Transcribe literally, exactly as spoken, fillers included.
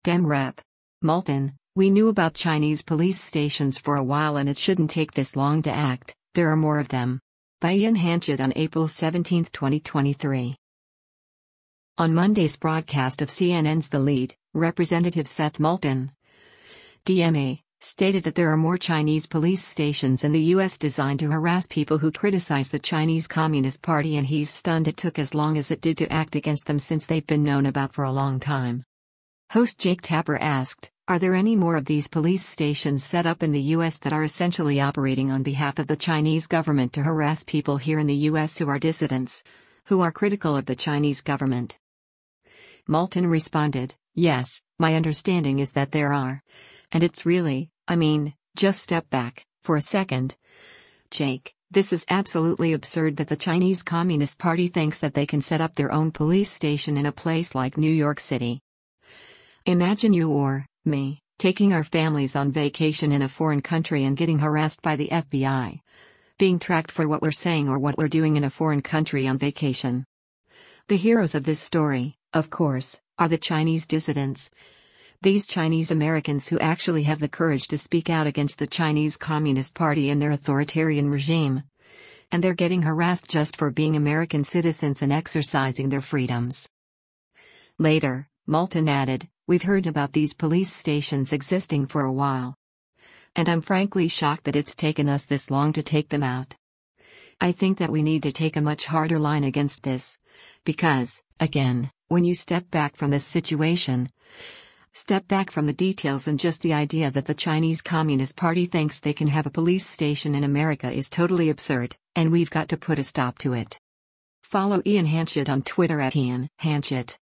Demrep. Moulton, we knew about Chinese police stations for a while and it shouldn't take this long to act, there are more of them. By Ian Hanchett on April seventeenth twenty twenty-three. On Monday's broadcast of C N N's The Lead, Representative Seth Moulton, D M A, stated that there are more Chinese police stations in the U S designed to harass people who criticize the Chinese Communist Party, and he's stunned it took as long as it did to act against them since they've been known about for a long time. Host Jake Tapper asked, are there any more of these police stations set up in the U S that are essentially operating on behalf of the Chinese government to harass people here in the U S who are dissidents, who are critical of the Chinese government? Moulton responded, yes, my understanding is that there are. And it's really, I mean, just step back, for a second. Jake, this is absolutely absurd that the Chinese Communist Party thinks that they can set up their own police station in a place like New York City. Imagine you or me taking our families on vacation in a foreign country and getting harassed by the F B I. Being tracked for what we're saying or what we're doing in a foreign country on vacation. The heroes of this story, of course, are the Chinese dissidents. These Chinese Americans who actually have the courage to speak out against the Chinese Communist Party and their authoritarian regime. And they're getting harassed just for being American citizens and exercising their freedoms. Later, Moulton added, we've heard about these police stations existing for a while. And I'm frankly shocked that it's taken us this long to take them out. I think that we need to take a much harder line against this. Because, again, when you step back from this situation, step back from the details and just the idea that the Chinese Communist Party thinks they can have a police station in America is totally absurd, and we've got to put a stop to it. Follow Ian Hanchett on Twitter at Ian Hanchett.